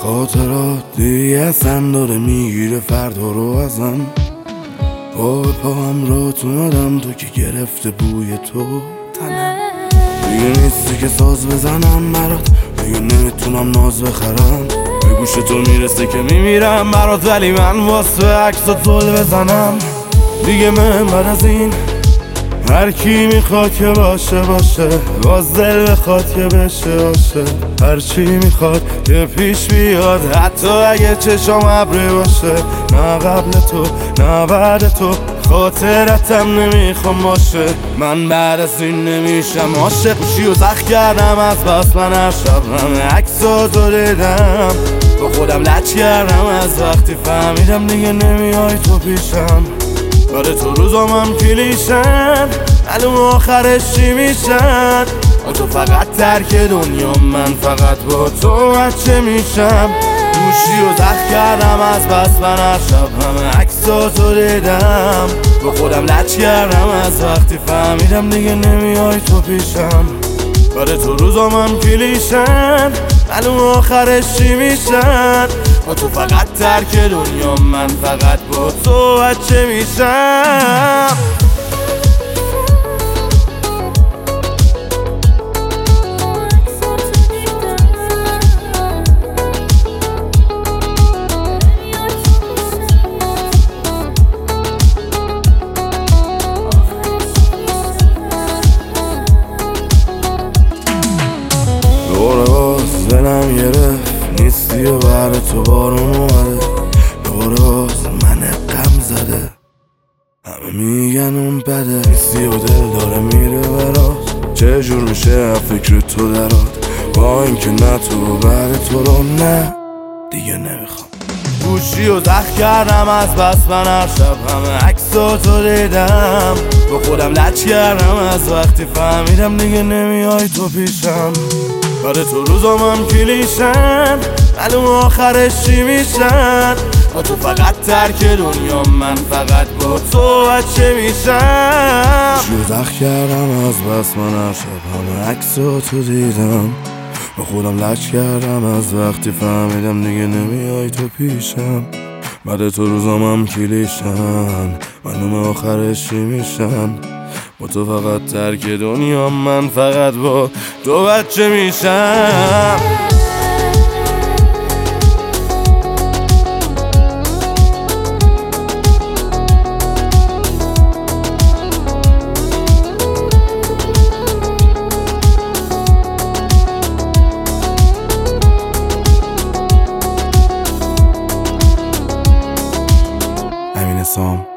خاطرات دیگه اصلا داره میگیره فردا رو ازم. پا به پا هم را تو ندم تو که گرفته بوی تو تنم. دیگه نیستی که ساز بزنم برات، دیگه نمیتونم ناز بخرم. به گوش تو میرسه که میمیرم برات، ولی من واسه عکس و زل بزنم. دیگه من بعد از این هر کی میخواد که باشه باشه، باز دل بخواد که بشه باشه. هر چی میخواد که پیش بیاد، حتی اگه چشم ابری باشه. نه قبل تو نه بعد تو خاطرتم نمیخوام باشه. من بعد از این نمیشم عاشق. گوشی و زخ کردم از بس من هر شب همه عکساتو دیدم. با خودم لج کردم از وقتی فهمیدم دیگه نمیای تو پیشم. آره تو روزام هم کلیشن، معلوم آخرش چی میشن. با تو فقط ترک دنیا، من فقط با تو بچه میشم. گوشی و زخ کردم از بس من هر شب همه عکساتو دیدم. با خودم لج کردم از وقتی فهمیدم دیگه نمیای تو پیشم. آره تو روزام هم کلیشن، معلوم آخرش چی میشن. با تو فقط ترک دنیا، من فقط با تو بچه میشم. دوره باز دلم گرفت نیستی و بر تو بارون اومده. دوره باز من غم زده، همه میگن اون بده. نیستی و دل داره میره برات، چه جور میشه فکر تو درات. با اینکه نه تو و بعد تو رو نه دیگه نمیخوام. گوشی و زخ کردم از بس من هر شب همه عکساتو دیدم. با خودم لج کردم از وقتی فهمیدم دیگه نمیای تو پیشم. آره تو روزام هم کلیشن، معلوم آخرش چی میشن. با تو فقط ترک دنیا، من فقط با تو بچه میشم. گوشی و زخ کردم از بس من هر شب همه عکساتو دیدم. با خودم لج کردم از وقتی فهمیدم دیگه نمیای تو پیشم. بعد تو روزام هم کلیشن، معلوم آخرش چی میشن. با تو فقط ترک دنیا، من فقط با تو بچه میشم. امین سام